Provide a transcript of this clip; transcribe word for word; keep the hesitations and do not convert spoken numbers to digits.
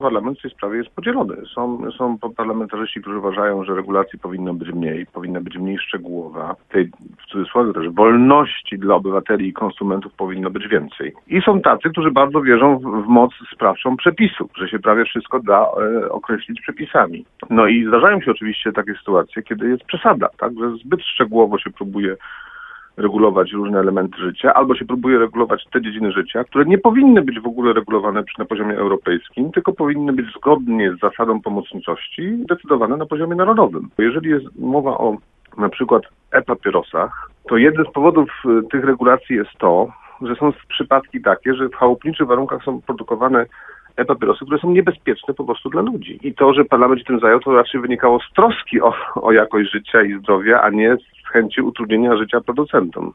Parlament w tej sprawie jest podzielony. Są, są parlamentarzyści, którzy uważają, że regulacji powinno być mniej, powinna być mniej szczegółowa. Tej, w cudzysłowie też, wolności dla obywateli i konsumentów powinno być więcej. I są tacy, którzy bardzo wierzą w, w moc sprawczą przepisów, że się prawie wszystko da e, określić przepisami. No i zdarzają się oczywiście takie sytuacje, kiedy jest przesada, tak, że zbyt szczegółowo się próbuje regulować różne elementy życia, albo się próbuje regulować te dziedziny życia, które nie powinny być w ogóle regulowane na poziomie europejskim, tylko powinny być zgodnie z zasadą pomocniczości decydowane na poziomie narodowym. Jeżeli jest mowa o na przykład e-papierosach, to jeden z powodów tych regulacji jest to, że są przypadki takie, że w chałupniczych warunkach są produkowane e-papierosy, które są niebezpieczne po prostu dla ludzi. I to, że parlament się tym zajął, to raczej wynikało z troski o, o jakość życia i zdrowia, a nie z chęci utrudnienia życia producentom.